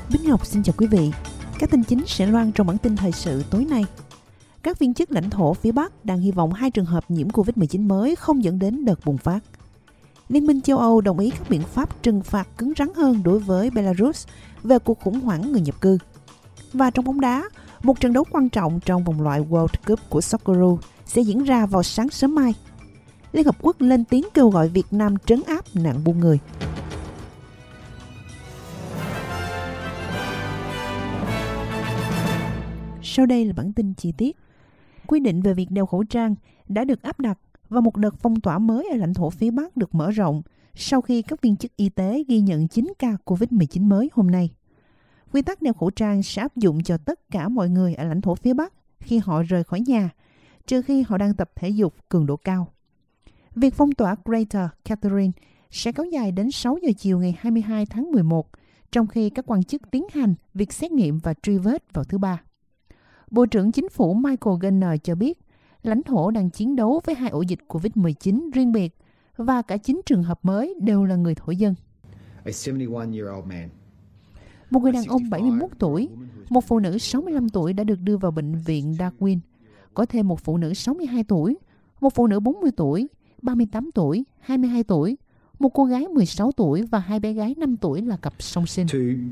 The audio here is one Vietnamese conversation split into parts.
Bích Ngọc xin chào quý vị. Các tin chính sẽ loan trong bản tin thời sự tối nay. Các viên chức lãnh thổ phía Bắc đang hy vọng 2 trường hợp nhiễm Covid-19 mới không dẫn đến đợt bùng phát. Liên minh châu Âu đồng ý các biện pháp trừng phạt cứng rắn hơn đối với Belarus về cuộc khủng hoảng người nhập cư. Và trong bóng đá, một trận đấu quan trọng trong vòng loại World Cup của Socceroos sẽ diễn ra vào sáng sớm mai. Liên Hợp Quốc lên tiếng kêu gọi Việt Nam trấn áp nạn buôn người. Sau đây là bản tin chi tiết. Quy định về việc đeo khẩu trang đã được áp đặt và một đợt phong tỏa mới ở lãnh thổ phía Bắc được mở rộng sau khi các viên chức y tế ghi nhận 9 ca Covid-19 mới hôm nay. Quy tắc đeo khẩu trang sẽ áp dụng cho tất cả mọi người ở lãnh thổ phía Bắc khi họ rời khỏi nhà, trừ khi họ đang tập thể dục cường độ cao. Việc phong tỏa Greater Catherine sẽ kéo dài đến 6 giờ chiều ngày 22 tháng 11, trong khi các quan chức tiến hành việc xét nghiệm và truy vết vào thứ Ba. Bộ trưởng Chính phủ Michael Gunner cho biết, lãnh thổ đang chiến đấu với 2 ổ dịch COVID-19 riêng biệt và cả 9 trường hợp mới đều là người thổ dân. Một người đàn ông 71 tuổi, một phụ nữ 65 tuổi đã được đưa vào bệnh viện Darwin. Có thêm một phụ nữ 62 tuổi, một phụ nữ 40 tuổi, 38 tuổi, 22 tuổi, một cô gái 16 tuổi và 2 bé gái 5 tuổi là cặp song sinh.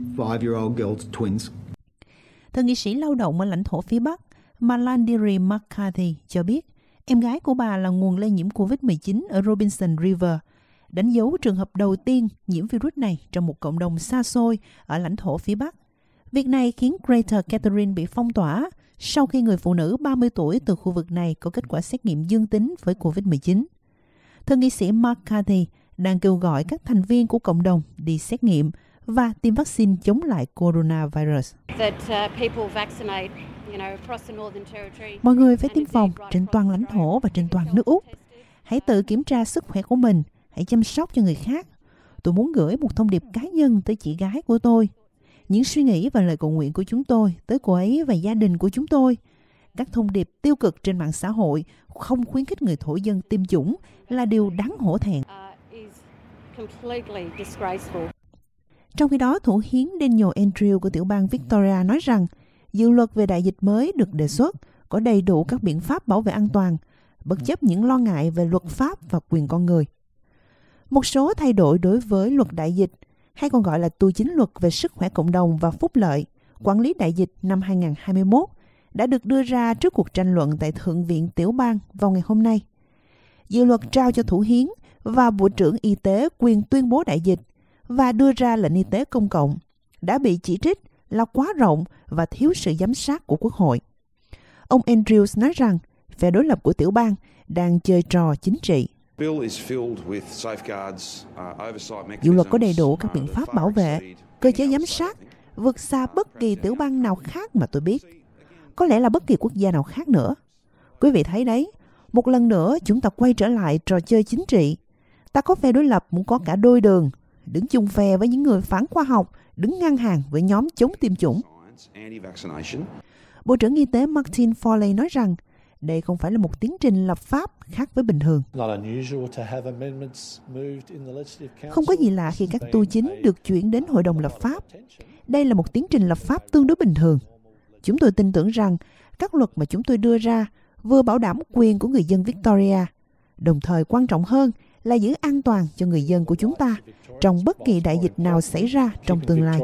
Thượng nghị sĩ lao động ở lãnh thổ phía Bắc, Malandiri McCarthy cho biết, em gái của bà là nguồn lây nhiễm COVID-19 ở Robinson River, đánh dấu trường hợp đầu tiên nhiễm virus này trong một cộng đồng xa xôi ở lãnh thổ phía Bắc. Việc này khiến Greater Catherine bị phong tỏa sau khi người phụ nữ 30 tuổi từ khu vực này có kết quả xét nghiệm dương tính với COVID-19. Thượng nghị sĩ McCarthy đang kêu gọi các thành viên của cộng đồng đi xét nghiệm và tiêm vaccine chống lại coronavirus. Mọi người phải tiêm phòng trên toàn lãnh thổ và trên toàn nước Úc. Hãy tự kiểm tra sức khỏe của mình, hãy chăm sóc cho người khác. Tôi muốn gửi một thông điệp cá nhân tới chị gái của tôi. Những suy nghĩ và lời cầu nguyện của chúng tôi tới cô ấy và gia đình của chúng tôi. Các thông điệp tiêu cực trên mạng xã hội không khuyến khích người thổ dân tiêm chủng là điều đáng hổ thẹn. Trong khi đó, Thủ hiến Daniel Andrews của tiểu bang Victoria nói rằng dự luật về đại dịch mới được đề xuất có đầy đủ các biện pháp bảo vệ an toàn, bất chấp những lo ngại về luật pháp và quyền con người. Một số thay đổi đối với luật đại dịch, hay còn gọi là tu chính luật về sức khỏe cộng đồng và phúc lợi, quản lý đại dịch năm 2021, đã được đưa ra trước cuộc tranh luận tại Thượng viện tiểu bang vào ngày hôm nay. Dự luật trao cho Thủ hiến và Bộ trưởng Y tế quyền tuyên bố đại dịch và đưa ra lệnh y tế công cộng đã bị chỉ trích là quá rộng và thiếu sự giám sát của Quốc hội. Ông Andrews nói rằng phe đối lập của tiểu bang đang chơi trò chính trị. Dự luật có đầy đủ các biện pháp bảo vệ, cơ chế giám sát, vượt xa bất kỳ tiểu bang nào khác mà tôi biết. Có lẽ là bất kỳ quốc gia nào khác nữa. Quý vị thấy đấy, một lần nữa chúng ta quay trở lại trò chơi chính trị. Ta có phe đối lập muốn có cả đôi đường, đứng chung phe với những người phản khoa học, đứng ngang hàng với nhóm chống tiêm chủng. Bộ trưởng Y tế Martin Foley nói rằng đây không phải là một tiến trình lập pháp khác với bình thường. Không có gì lạ khi các tu chính được chuyển đến Hội đồng lập pháp. Đây là một tiến trình lập pháp tương đối bình thường. Chúng tôi tin tưởng rằng các luật mà chúng tôi đưa ra vừa bảo đảm quyền của người dân Victoria, đồng thời quan trọng hơn là giữ an toàn cho người dân của chúng ta trong bất kỳ đại dịch nào xảy ra trong tương lai.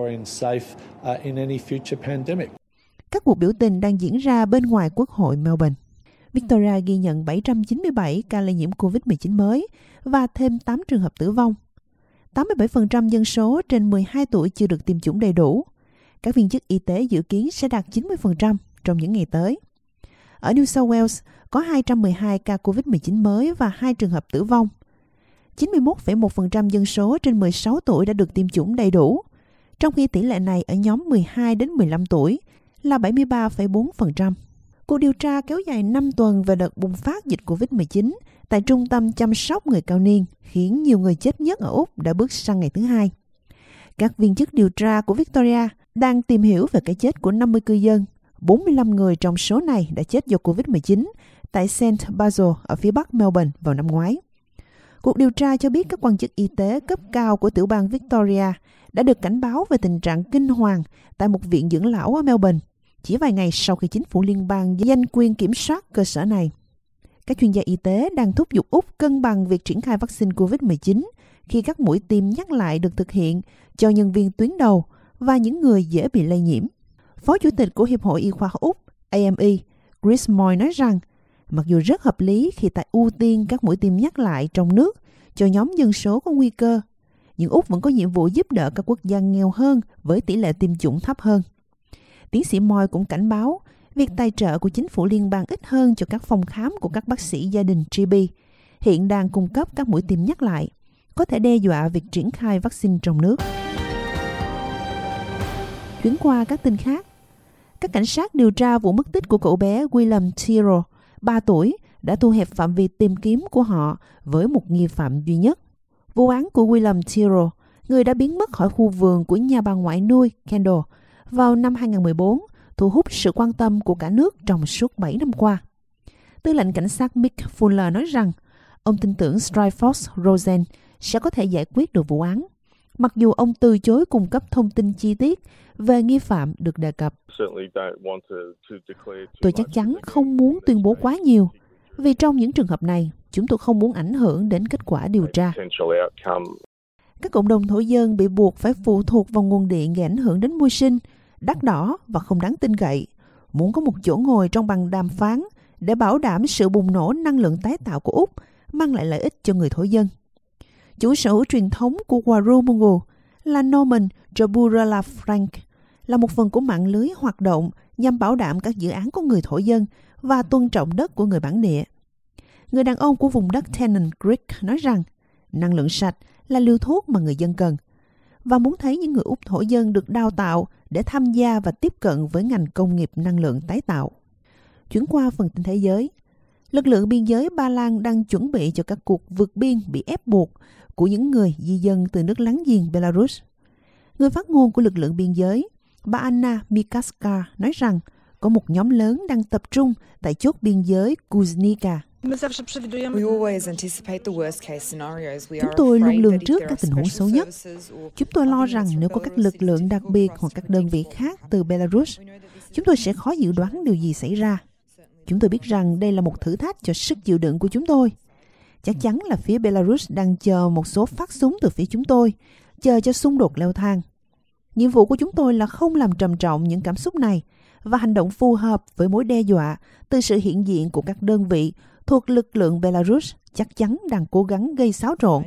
Các cuộc biểu tình đang diễn ra bên ngoài Quốc hội Melbourne. Victoria ghi nhận 797 ca lây nhiễm COVID-19 mới và thêm 8 trường hợp tử vong. 87% dân số trên 12 tuổi chưa được tiêm chủng đầy đủ. Các viên chức y tế dự kiến sẽ đạt 90% trong những ngày tới. Ở New South Wales có 212 ca COVID-19 mới và 2 trường hợp tử vong. 91,1% dân số trên 16 tuổi đã được tiêm chủng đầy đủ, trong khi tỷ lệ này ở nhóm 12 đến 15 tuổi là 73,4%. Cuộc điều tra kéo dài 5 tuần về đợt bùng phát dịch COVID-19 tại trung tâm chăm sóc người cao niên khiến nhiều người chết nhất ở Úc đã bước sang ngày thứ 2. Các viên chức điều tra của Victoria đang tìm hiểu về cái chết của 50 cư dân. 45 người trong số này đã chết do COVID-19 tại St. Basil ở phía bắc Melbourne vào năm ngoái. Cuộc điều tra cho biết các quan chức y tế cấp cao của tiểu bang Victoria đã được cảnh báo về tình trạng kinh hoàng tại một viện dưỡng lão ở Melbourne, chỉ vài ngày sau khi chính phủ liên bang giành quyền kiểm soát cơ sở này. Các chuyên gia y tế đang thúc giục Úc cân bằng việc triển khai vaccine COVID-19 khi các mũi tiêm nhắc lại được thực hiện cho nhân viên tuyến đầu và những người dễ bị lây nhiễm. Phó Chủ tịch của Hiệp hội Y khoa Úc AME, Chris Moy nói rằng, mặc dù rất hợp lý khi ta ưu tiên các mũi tiêm nhắc lại trong nước cho nhóm dân số có nguy cơ, nhưng Úc vẫn có nhiệm vụ giúp đỡ các quốc gia nghèo hơn với tỷ lệ tiêm chủng thấp hơn. Tiến sĩ Moy cũng cảnh báo, việc tài trợ của chính phủ liên bang ít hơn cho các phòng khám của các bác sĩ gia đình GB hiện đang cung cấp các mũi tiêm nhắc lại, có thể đe dọa việc triển khai vaccine trong nước. Chuyển qua các tin khác, các cảnh sát điều tra vụ mất tích của cậu bé William Tyrrell, 3 tuổi, đã thu hẹp phạm vi tìm kiếm của họ với một nghi phạm duy nhất. Vụ án của William Tyrrell, người đã biến mất khỏi khu vườn của nhà bà ngoại nuôi Kendall vào năm 2014, thu hút sự quan tâm của cả nước trong suốt 7 năm qua. Tư lệnh cảnh sát Mick Fuller nói rằng ông tin tưởng Strikeforce Rosen sẽ có thể giải quyết được vụ án, mặc dù ông từ chối cung cấp thông tin chi tiết về nghi phạm được đề cập. Tôi chắc chắn không muốn tuyên bố quá nhiều, vì trong những trường hợp này, chúng tôi không muốn ảnh hưởng đến kết quả điều tra. Các cộng đồng thổ dân bị buộc phải phụ thuộc vào nguồn điện gây ảnh hưởng đến môi sinh, đắt đỏ và không đáng tin cậy, muốn có một chỗ ngồi trong bàn đàm phán để bảo đảm sự bùng nổ năng lượng tái tạo của Úc mang lại lợi ích cho người thổ dân. Chủ sở hữu truyền thống của Warrumungu là Norman Joburala Frank, là một phần của mạng lưới hoạt động nhằm bảo đảm các dự án của người thổ dân và tôn trọng đất của người bản địa. Người đàn ông của vùng đất Tennant Creek nói rằng năng lượng sạch là liều thuốc mà người dân cần và muốn thấy những người Úc thổ dân được đào tạo để tham gia và tiếp cận với ngành công nghiệp năng lượng tái tạo. Chuyển qua phần tin thế giới, lực lượng biên giới Ba Lan đang chuẩn bị cho các cuộc vượt biên bị ép buộc của những người di dân từ nước láng giềng Belarus. Người phát ngôn của lực lượng biên giới, bà Anna Mikaska, nói rằng có một nhóm lớn đang tập trung tại chốt biên giới Kuznica. Chúng tôi luôn lường trước các tình huống xấu nhất. Chúng tôi lo rằng nếu có các lực lượng đặc biệt hoặc các đơn vị khác từ Belarus, chúng tôi sẽ khó dự đoán điều gì xảy ra. Chúng tôi biết rằng đây là một thử thách cho sức chịu đựng của chúng tôi. Chắc chắn là phía Belarus đang chờ một số phát súng từ phía chúng tôi, chờ cho xung đột leo thang. Nhiệm vụ của chúng tôi là không làm trầm trọng những cảm xúc này và hành động phù hợp với mối đe dọa từ sự hiện diện của các đơn vị thuộc lực lượng Belarus chắc chắn đang cố gắng gây xáo trộn.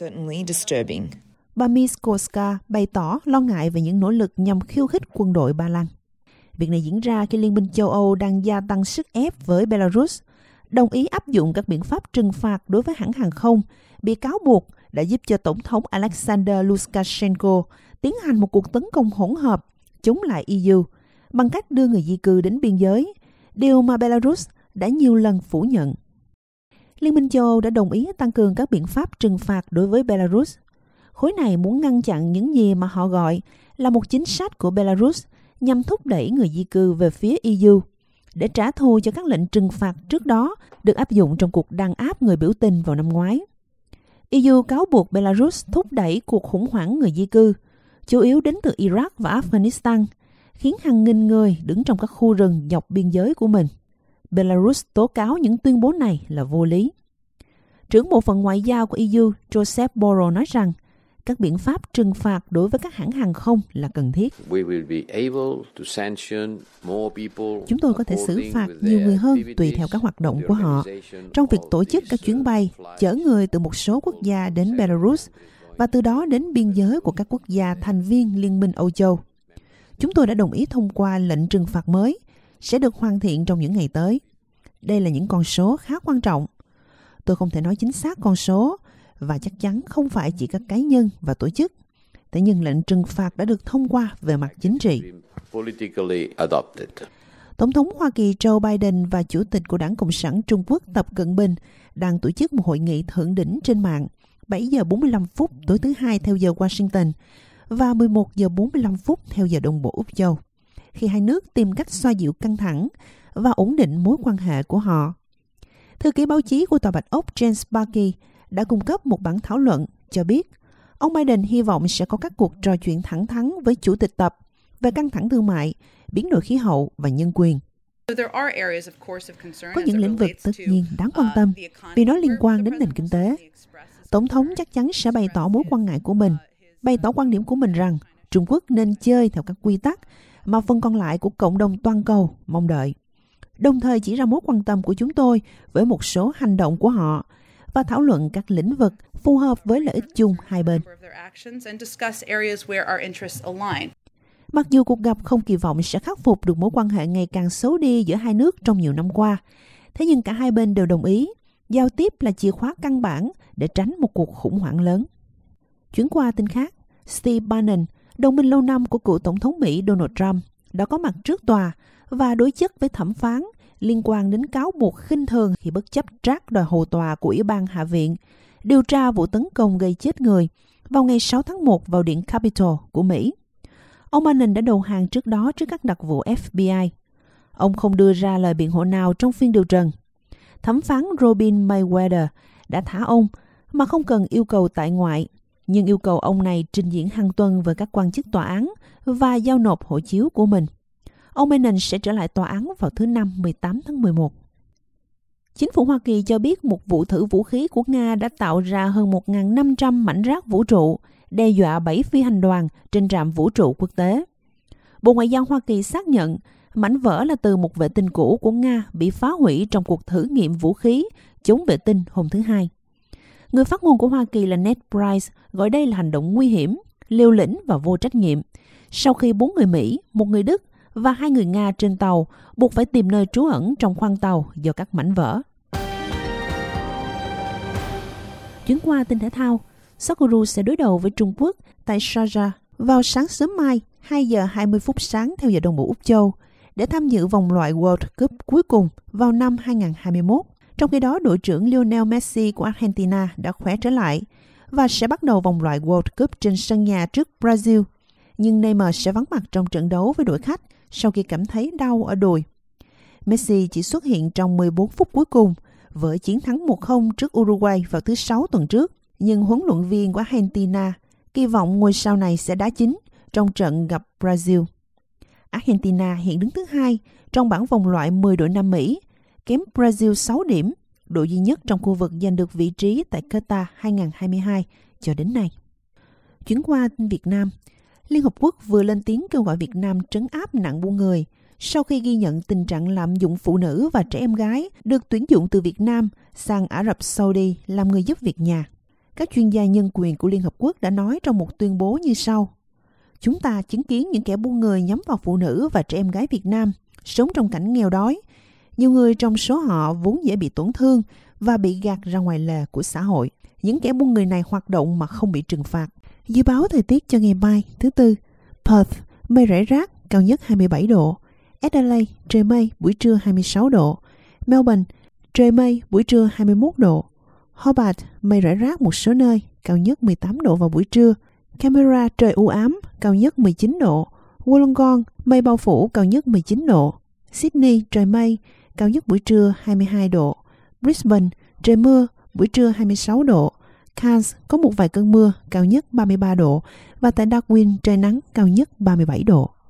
Bà Miskolska bày tỏ lo ngại về những nỗ lực nhằm khiêu khích quân đội Ba Lan. Việc này diễn ra khi Liên minh châu Âu đang gia tăng sức ép với Belarus, đồng ý áp dụng các biện pháp trừng phạt đối với hãng hàng không, bị cáo buộc đã giúp cho Tổng thống Alexander Lukashenko tiến hành một cuộc tấn công hỗn hợp chống lại EU bằng cách đưa người di cư đến biên giới, điều mà Belarus đã nhiều lần phủ nhận. Liên minh châu Âu đã đồng ý tăng cường các biện pháp trừng phạt đối với Belarus. Khối này muốn ngăn chặn những gì mà họ gọi là một chính sách của Belarus nhằm thúc đẩy người di cư về phía EU để trả thù cho các lệnh trừng phạt trước đó được áp dụng trong cuộc đàn áp người biểu tình vào năm ngoái. EU cáo buộc Belarus thúc đẩy cuộc khủng hoảng người di cư, chủ yếu đến từ Iraq và Afghanistan, khiến hàng nghìn người đứng trong các khu rừng dọc biên giới của mình. Belarus tố cáo những tuyên bố này là vô lý. Trưởng bộ phận ngoại giao của EU Joseph Borrell nói rằng các biện pháp trừng phạt đối với các hãng hàng không là cần thiết. Chúng tôi có thể xử phạt nhiều người hơn tùy theo các hoạt động của họ trong việc tổ chức các chuyến bay chở người từ một số quốc gia đến Belarus và từ đó đến biên giới của các quốc gia thành viên Liên minh Âu Châu. Chúng tôi đã đồng ý thông qua lệnh trừng phạt mới, sẽ được hoàn thiện trong những ngày tới. Đây là những con số khá quan trọng. Tôi không thể nói chính xác con số, và chắc chắn không phải chỉ các cá nhân và tổ chức. Thế nhưng lệnh trừng phạt đã được thông qua về mặt chính trị. Tổng thống Hoa Kỳ Joe Biden và Chủ tịch của Đảng Cộng sản Trung Quốc Tập Cận Bình đang tổ chức một hội nghị thượng đỉnh trên mạng 7 giờ 45 phút tối thứ Hai theo giờ Washington và 11 giờ 45 phút theo giờ Đông Bộ Úc Châu, khi hai nước tìm cách xoa dịu căng thẳng và ổn định mối quan hệ của họ. Thư ký báo chí của Tòa Bạch Ốc James Sparky đã cung cấp một bản thảo luận cho biết Ông Biden hy vọng sẽ có các cuộc trò chuyện thẳng thắn với chủ tịch Tập về căng thẳng thương mại, biến đổi khí hậu và nhân quyền. Có những lĩnh vực tất nhiên đáng quan tâm vì nó liên quan đến nền kinh tế. Tổng thống chắc chắn sẽ bày tỏ mối quan ngại của mình, bày tỏ quan điểm của mình rằng Trung Quốc nên chơi theo các quy tắc mà phần còn lại của cộng đồng toàn cầu mong đợi, đồng thời chỉ ra mối quan tâm của chúng tôi với một số hành động của họ và thảo luận các lĩnh vực phù hợp với lợi ích chung hai bên. Mặc dù cuộc gặp không kỳ vọng sẽ khắc phục được mối quan hệ ngày càng xấu đi giữa hai nước trong nhiều năm qua, thế nhưng cả hai bên đều đồng ý giao tiếp là chìa khóa căn bản để tránh một cuộc khủng hoảng lớn. Chuyển qua tin khác, Steve Bannon, đồng minh lâu năm của cựu Tổng thống Mỹ Donald Trump, đã có mặt trước tòa và đối chất với thẩm phán liên quan đến cáo buộc khinh thường khi bất chấp trác đòi hầu tòa của Ủy ban Hạ viện điều tra vụ tấn công gây chết người vào ngày 6 tháng 1 vào Điện Capitol của Mỹ. Ông Bannon đã đầu hàng trước đó trước các đặc vụ FBI. Ông không đưa ra lời biện hộ nào trong phiên điều trần. Thẩm phán Robin Mayweather đã thả ông mà không cần yêu cầu tại ngoại, nhưng yêu cầu ông này trình diễn hàng tuần với các quan chức tòa án và giao nộp hộ chiếu của mình. Ông Bannon sẽ trở lại tòa án vào thứ Năm 18 tháng 11. Chính phủ Hoa Kỳ cho biết một vụ thử vũ khí của Nga đã tạo ra hơn 1.500 mảnh rác vũ trụ, đe dọa 7 phi hành đoàn trên trạm vũ trụ quốc tế. Bộ Ngoại giao Hoa Kỳ xác nhận mảnh vỡ là từ một vệ tinh cũ của Nga bị phá hủy trong cuộc thử nghiệm vũ khí chống vệ tinh hôm thứ Hai. Người phát ngôn của Hoa Kỳ là Ned Price gọi đây là hành động nguy hiểm, liều lĩnh và vô trách nhiệm, sau khi 4 người Mỹ, 1 người Đức và 2 người Nga trên tàu buộc phải tìm nơi trú ẩn trong khoang tàu do các mảnh vỡ. Chuyển qua tin thể thao, Socceroos sẽ đối đầu với Trung Quốc tại Sharjah vào sáng sớm mai 2 giờ 20 phút sáng theo giờ đồng hồ Úc Châu để tham dự vòng loại World Cup cuối cùng vào năm 2021. Trong khi đó, đội trưởng Lionel Messi của Argentina đã khỏe trở lại và sẽ bắt đầu vòng loại World Cup trên sân nhà trước Brazil. Nhưng Neymar sẽ vắng mặt trong trận đấu với đội khách sau khi cảm thấy đau ở đùi. Messi chỉ xuất hiện trong 14 phút cuối cùng với chiến thắng 1-0 trước Uruguay vào thứ Sáu tuần trước. Nhưng huấn luyện viên của Argentina kỳ vọng ngôi sao này sẽ đá chính trong trận gặp Brazil. Argentina hiện đứng thứ 2 trong bảng vòng loại 10 đội Nam Mỹ, kém Brazil 6 điểm, đội duy nhất trong khu vực giành được vị trí tại Qatar 2022 cho đến nay. Chuyển qua Việt Nam, Liên Hợp Quốc vừa lên tiếng kêu gọi Việt Nam trấn áp nạn buôn người sau khi ghi nhận tình trạng lạm dụng phụ nữ và trẻ em gái được tuyển dụng từ Việt Nam sang Ả Rập Saudi làm người giúp việc nhà. Các chuyên gia nhân quyền của Liên Hợp Quốc đã nói trong một tuyên bố như sau: Chúng ta chứng kiến những kẻ buôn người nhắm vào phụ nữ và trẻ em gái Việt Nam sống trong cảnh nghèo đói. Nhiều người trong số họ vốn dễ bị tổn thương và bị gạt ra ngoài lề của xã hội. Những kẻ buôn người này hoạt động mà không bị trừng phạt. Dự báo thời tiết cho ngày mai thứ Tư: Perth, mây rải rác, cao nhất 27 độ. Adelaide, trời mây, buổi trưa 26 độ. Melbourne, trời mây, buổi trưa 21 độ. Hobart, mây rải rác một số nơi, cao nhất 18 độ vào buổi trưa. Canberra, trời u ám, cao nhất 19 độ. Wollongong, mây bao phủ, cao nhất 19 độ. Sydney, trời mây, cao nhất buổi trưa 22 độ. Brisbane, trời mưa, buổi trưa 26 độ. Cairns có một vài cơn mưa, cao nhất 33 độ. Và tại Darwin, trời nắng, cao nhất 37 độ.